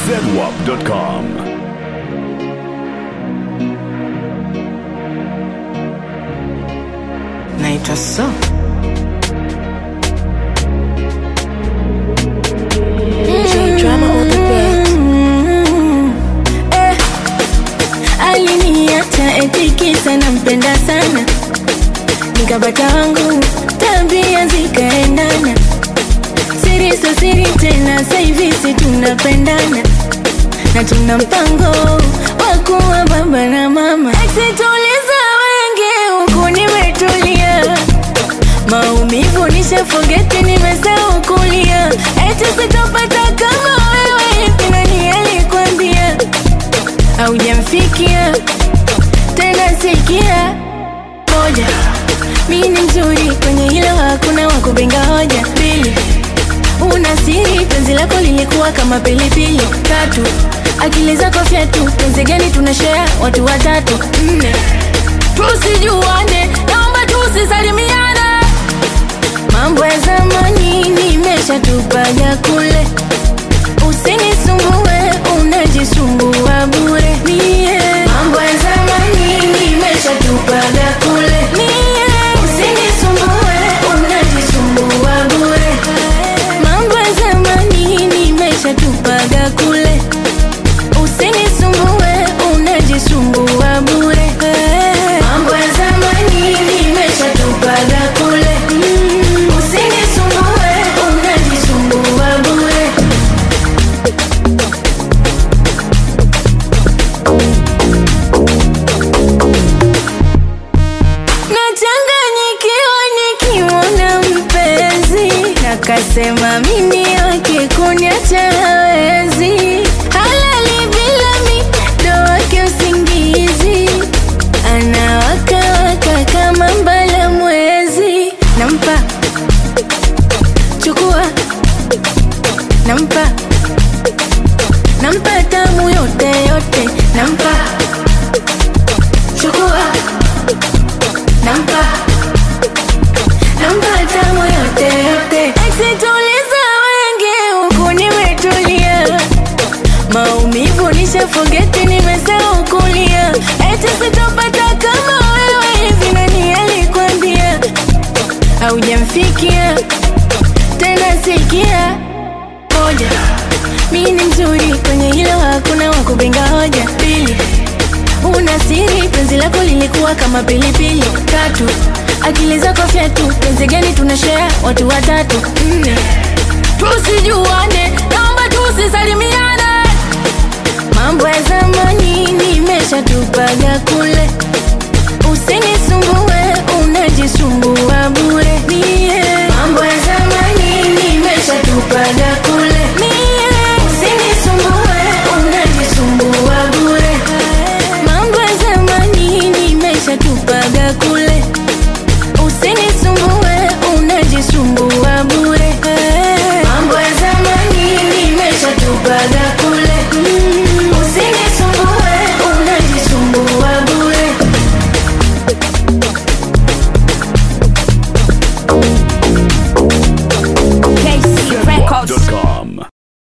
zedwap.com. Naitwa So Drama on the beat. aliniacha eti kisa nampenda sana, nikapata wangu tabia zikaendana, siri so siri tena, sasa hivi si tunapendana na tuna mpango wa kuwa baba na mama. Tuliza wengi huku nimetulia, maumivu nisha forget, nimesahau kulia. Eti sitopata kama wewe, hivi nani alikwambia? Haujamfikia tena, sikia moja, mimi ni mzuri kwenye hilo, hakuna wakupinga hoja. Pili, una siri, penzi lako lilikuwa kama pilipili. Tatu, akili zako fyatu, penzi gani tunashare watu watatu. Nne, tusijuane, naomba tusisalimiane, mambo ya zamani nimeshatupaga kule. Usinisumbue, unajisumbua bure. Mie mambo ya zamani nimeshatupaga kule. Mie usinisumbue, unajisumbua bure. Mambo ya zamani nimeshatupaga kule. Usinisumbue, unajisumbua bure. Mambo ya zamani nimeshatupaga kule. Usinisumbue, unajisumbua bure. Nachanganyikiwa nikiona mpenzi, nakasema mimi wake kuniacha hawezi. Halali bila mido wake usingizi, anawakawaka kama mbala mwezi. Nampa, chukua, nampa, nampa tamu yote yote. Nampa, chukua, nampa, nampa tamu yote yote. Tuliza wengi huku nimetulia, maumivu nisha forget, nimesahau kulia. Eti sitopata kama wewe, hivi nani alikwambia? Haujamfikia tena, sikia moja, mimi ni mzuri kwenye hilo, hakuna wakupinga hoja. Pili, una siri, penzi lako lilikuwa kama pilipili. Tatu, akili zako fyatu, penzi gani tunashare watu watatu. Nne, tusijuane, naomba tusisalimiane,